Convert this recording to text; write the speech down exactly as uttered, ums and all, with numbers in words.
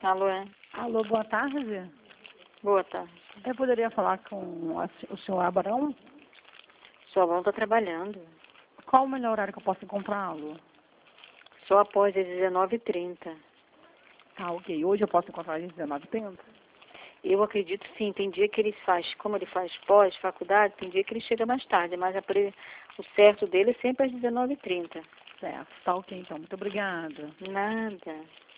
Alô, é? Alô, boa tarde. Boa tarde. Eu poderia falar com a se- o senhor Abraão? Sua avó está trabalhando. Qual o melhor horário que eu posso encontrá-lo? Só após as dezenove e trinta. Tá, ok. Hoje eu posso encontrar às dezenove e trinta? Eu acredito sim. Tem dia que ele faz, como ele faz pós, faculdade, tem dia que ele chega mais tarde, mas a pre... o certo dele é sempre às dezenove e trinta. Certo, tá ok então. Muito obrigada. Nada.